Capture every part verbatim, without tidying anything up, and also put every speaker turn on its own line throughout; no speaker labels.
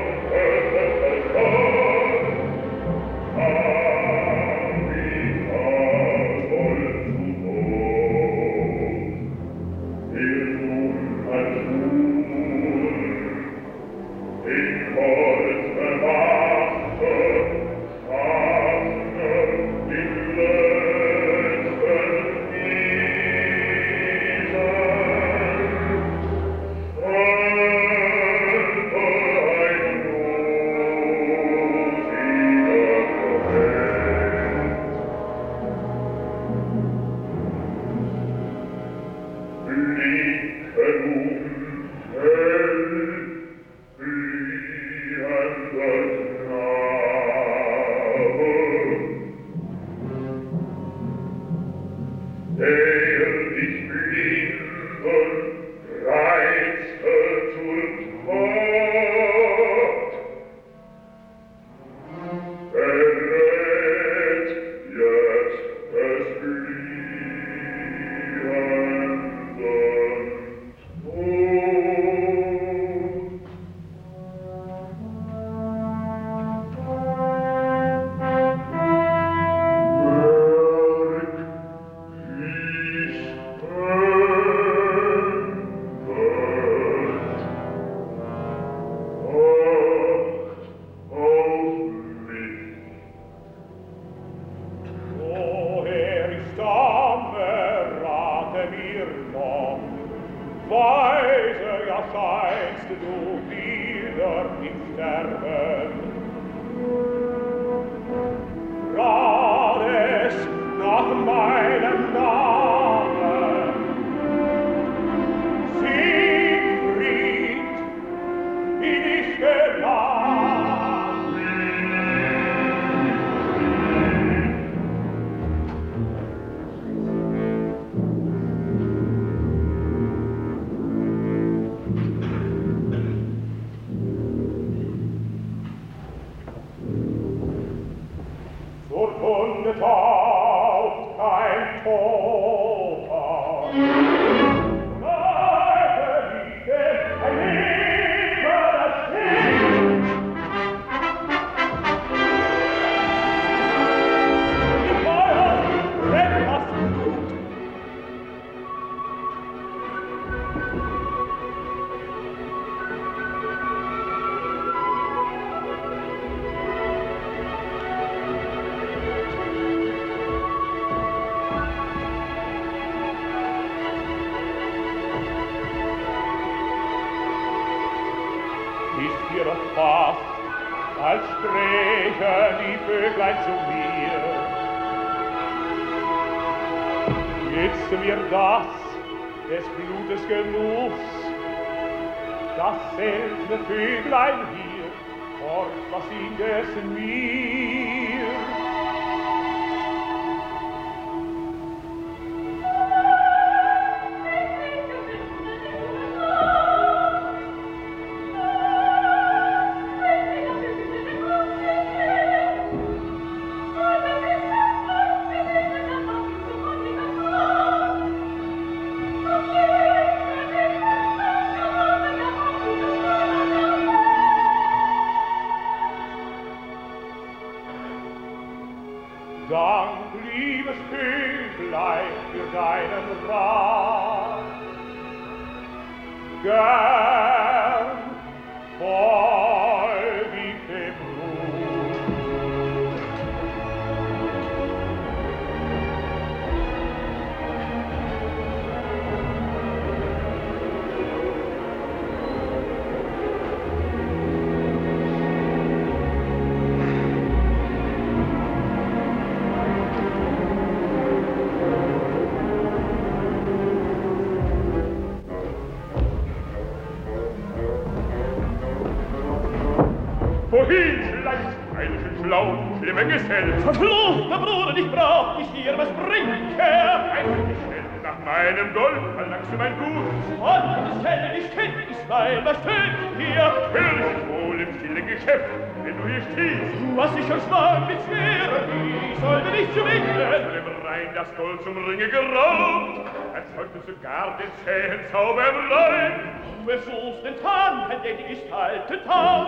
Sogar den zähen Zauberlein. Du versuchst den Tanken, der die Gestalte tauscht,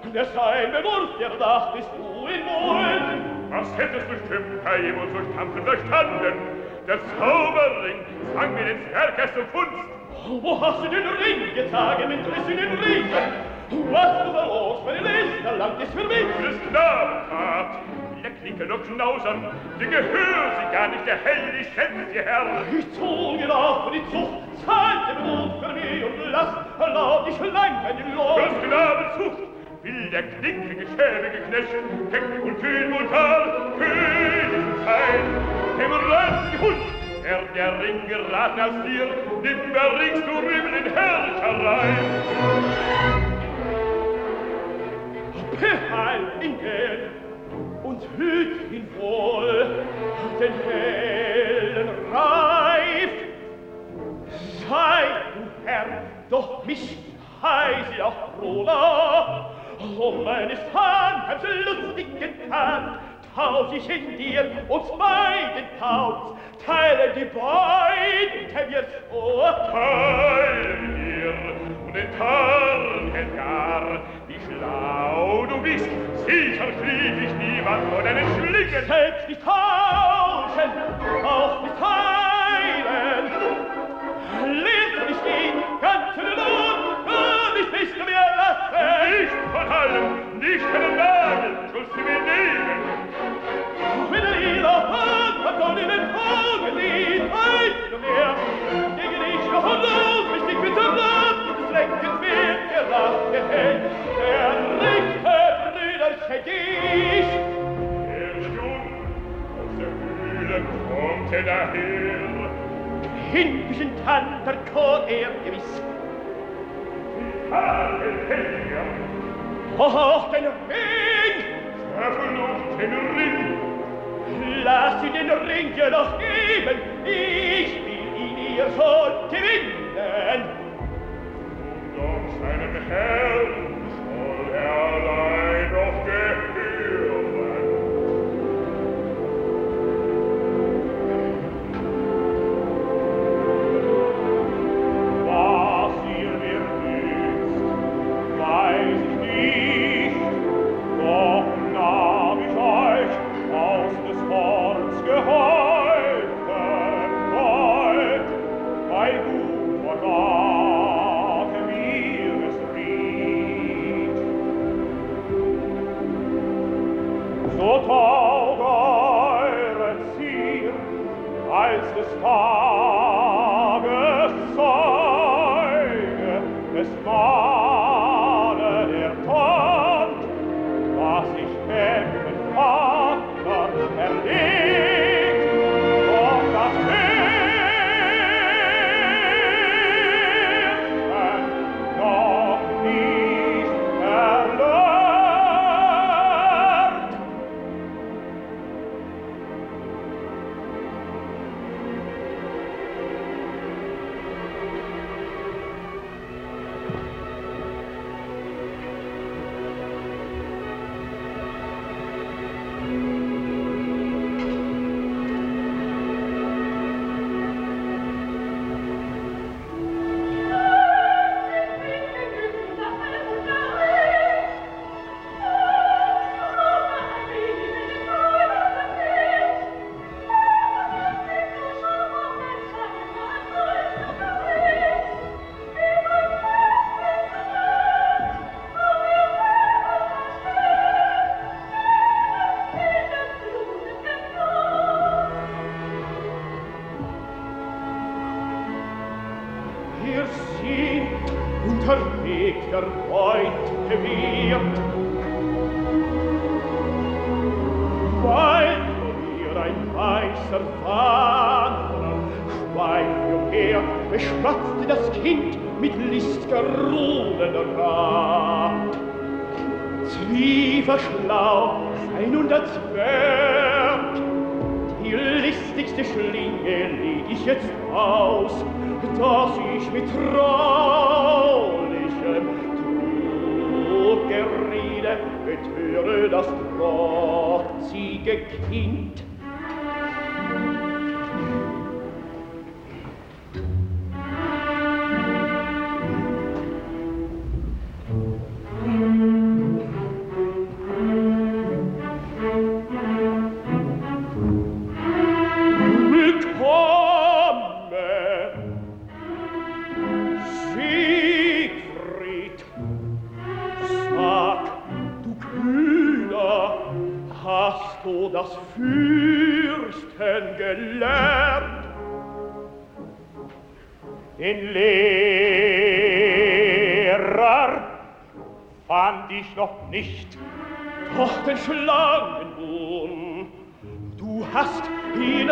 der sein Bewurf erdachtest du in Wohl.
Was hättest du bestimmt bei ihm und so stampfen verstanden? Der Zauberring zwang mir ins Werk erst um Kunst.
Wo hast du den Ring getragen, mit Rissen in Riechen? Was du verlost, meine List, Land ist für mich.
Du Sklavenfahrt, wie der Klinke noch knausern, dir gehört sie gar nicht, der Held, ich setz dir Herr.
Ich zog ihr auf für die Zucht, zahlte Blut für mich und lass, erlaub dich lang einen Lohn.
Für Sklavenzucht will der Klinke geschäbige Knecht, keck und kühn brutal, König sein, dem Rand Hund. Er der Ring geraten aus dir, nimmer ringst du übel in Herrscherei.
Behalt ihn gern und hüt ihn wohl, den hellen Reif. Sei du Herr, doch mich heiße auch Rola, um meines Vater's lustigen Tag tausch ich in dir und beiden Taubs, teilen die Beute mir so.
Teilen wir und den Tarn hält gar, wie schlau du bist, sicher schlief ich niemand vor deinen Schlingen.
Selbst nicht tauschen, auch nicht teilen, lehrst du nicht den ganzen Lohn, gar nicht bist du mir lassen.
Nicht von allem, nicht einen Nagel, sollst du mir nehmen.
Wenn er ihn auf Hand hat, soll ihm empfangen, die Zeit mehr. Gegen dich noch und los, mich nicht mit der Nacht, des Lenkens wird gelacht, der Held, der Richter, Brüder, dich.
Der Jung aus der Höhle kommt er daher.
Hinten Tant der Chor er gewiss.
Wie Hagen hält er.
Hoch den Ring!
Schärfe noch den Ring.
Lass ihn den Ring dir noch geben, ich will ihn ihr schon gewinnen.
Und doch seinem Herrn soll er allein noch gehören.
Was ihr mir nützt, weiß ich nicht, doch nahm ich euch aus des Worts geholfen, Gold, bei guter Rate mir es riet. So taug eure Zier, als des Tages Zeuge, es mahne der Tod, was ich dem Vater erlegt, und das Märchen noch nicht erlernt. Ihr seht, unterwegs der Beut gewirrt, weil vor ihr ein weißer Wanderer schweigt umher, beschwatzte das Kind mit listgeruhender Rat. Zwieverschlau sei nun das Werk, die listigste Schlinge leg ich jetzt aus, dass ich mit traulichem Truggerede betöre das trotzige Kind. Hast du das Fürsten gelernt? Den Lehrer fand ich noch nicht, doch den Schlangenwurm, du hast ihn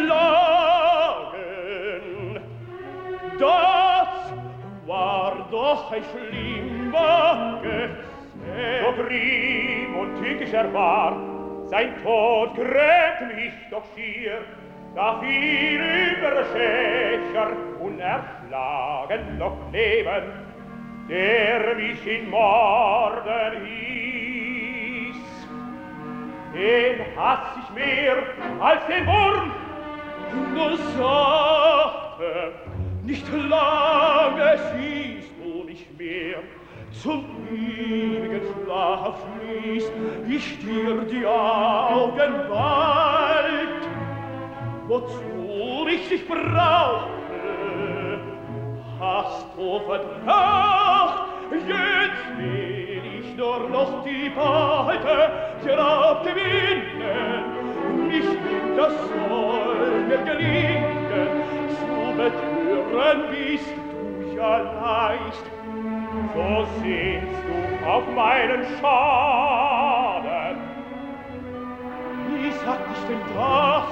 erschlagen. Das war doch ein schlimmer Gefecht. So grimm und tückisch er war, sein Tod grämte mich doch schier, da fiel über Schächer unerschlagen noch Leben, der mich in Morden hieß. Den hass ich mehr als den Wurm. Nur sagte, nicht lange siehst du mich mehr, zum ewigen Schlaf schließt ich dir die Augen bald. Wozu ich dich brauchte, hast du verbracht. Jetzt will ich nur noch die Beute der Raub gewinnen. Nicht das soll mir gelingen, zu betören bist du ja leicht. So sinnst du auf meinen Schaden. Wie sagt ich denn das?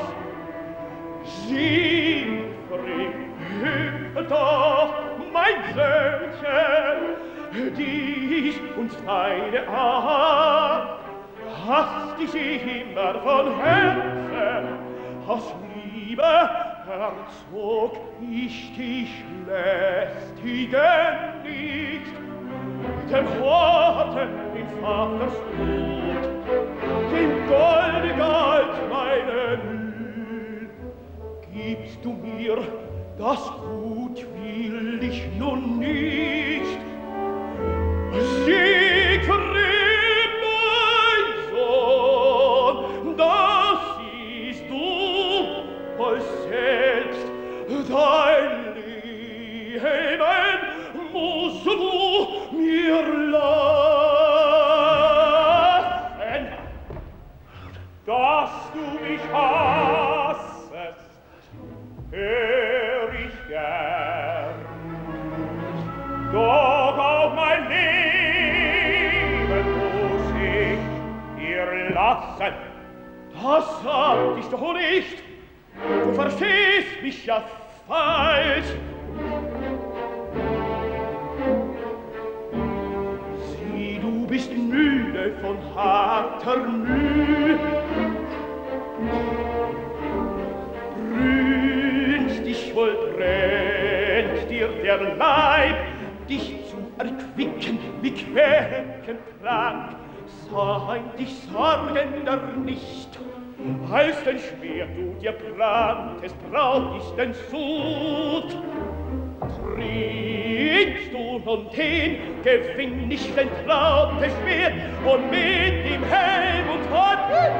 Siegfried, hüpfe doch, mein Söhnchen, dies und deine Art. Hast dich immer von Herzen, aus Liebe herzog ich dich lästigen nicht. Dem Horten in Vaters Blut, dem Golde galt meine Mühl. Gibst du mir das Gut, will ich nun nicht. Siegfried, mein Sohn, das siehst du, als selbst dein Leben musst du mir lassen, dass du mich hassest, hör ich gern. Doch auch mein Leben muss ich dir lassen. Das sag ich doch nicht, du verstehst mich ja falsch. Du bist müde von harter Mühe, brünt dich wohl, brennt dir der Leib, dich zu erquicken wie quäken krank, sein dich sorgender nicht, als den Schwer du dir plantest, braut ich den Sud. Trinkst du nun den, gewinn ich den trauten Schwert und mit ihm Helm und Hort.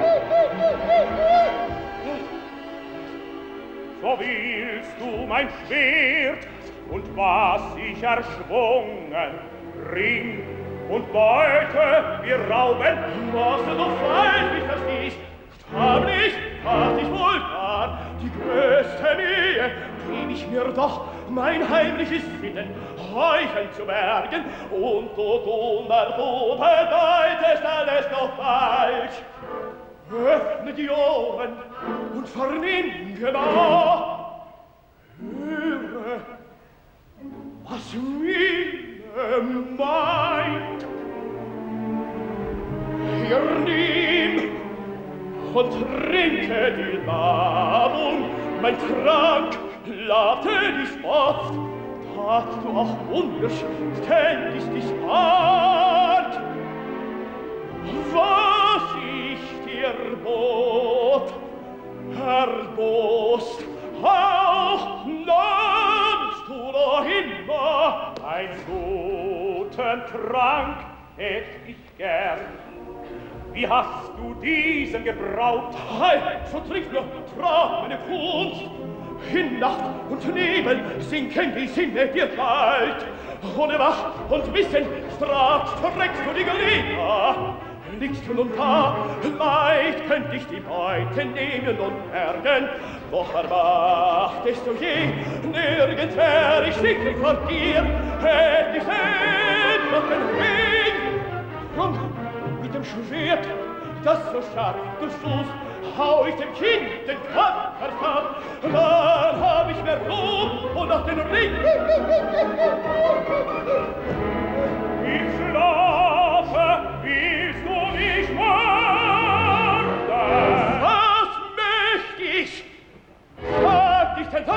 So willst du mein Schwert und was ich erschwungen, Ring und Beute wir rauben. Was du doch falsch nicht verstehst, stammlich hat ich wohl gar die größte Mühe, trieb ich mir doch mein heimliches Sinnen, Heucheln zu bergen, und du dummer, du bedeutest alles noch falsch. Öffne die Ohren und vernimm genau, höre, was mir meint. Hier nimm und trinke die Labung, mein Trank labte dich oft, tat du auch unbeständig dich hart. Was ich dir bot, erbost, auch nahmst du noch immer. Einen guten Trank hätt ich gern. Wie hast du diesen gebraut? Halt, so trink nur, trag meine Kunst. In Nacht und Nebel sinken die Sinne dir bald. Ohne Wach und Wissen strafst, verreckst du die Glieder. liegst du nun da, leicht könnt ich die Beute nehmen und bergen, doch erwachtest du je, nirgends wär ich sicher vor dir, hätt ich selbst noch den Ring. Drum, mit dem Schwert, das so scharf du stoßt, hau ich dem Kind den Kopf ab, dann hab ich mehr Blut und auch den Ring.
Ich schlafe, willst du mich morden?
Was möcht ich? Sag dich den Tod!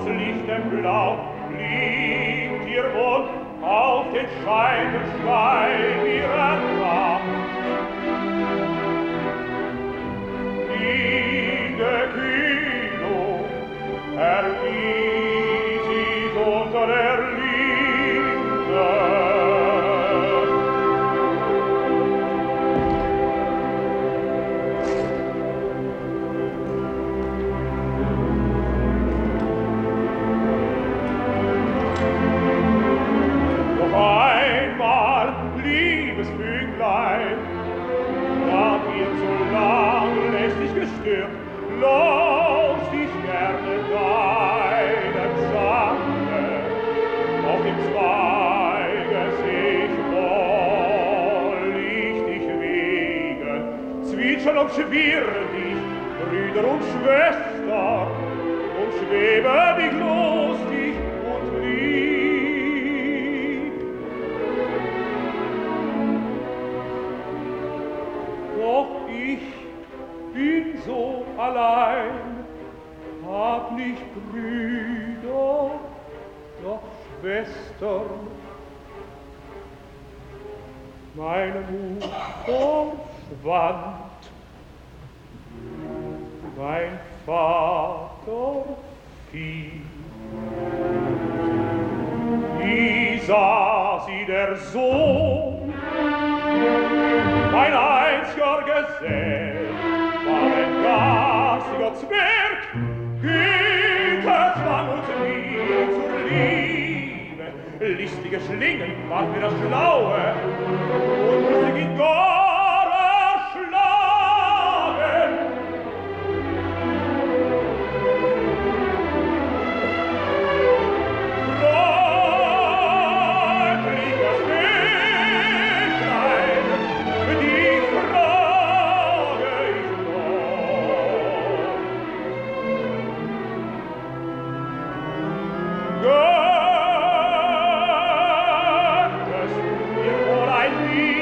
aus lichtem Blau liegt ihr Mond auf den Scheibenstein ihrer Pracht. Liebe Kühlung erwies sich unter der Linde. Noch einmal, liebes Vöglein, da wird so lang lästig gestört, laus dich gerne deinem Sange, auf dem Zweige sich woll ich dich wegen, zwitschern und schwirren dich, Brüder und Schwester, und schwebe dich lustig und lieb. Doch ich bin so allein, hab nicht Brüder, doch Schwestern. Meine Mutter schwand, mein Vater fiel. Wie sah sie der Sohn, mein einziger Gesell, war ein garstiger Zwerg, Güter zwang uns nie zur Liebe. Listige Schlingen war mir das Schlaue, und musste ihn gar erschlagen. Freundliches Mägdlein, die frage ich noch. Gönnest mir wohl ein Lied,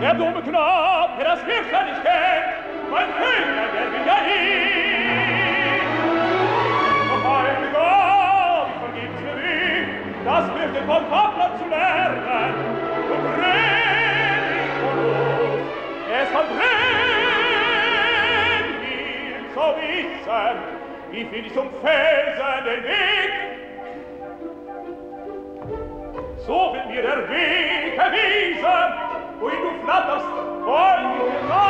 der dumme Knab, der das Wirksam nicht kennt, mein Höhner, der will ja hin. Doch meine Gott, vergibt's mir wie, das wird den von Vater zu lernen. Und brenn von uns, es verbrennt mir zu wissen, wie viel ich zum Felsen den Weg. So wird mir der Weg erwiesen, wohin du flatterst, wohin du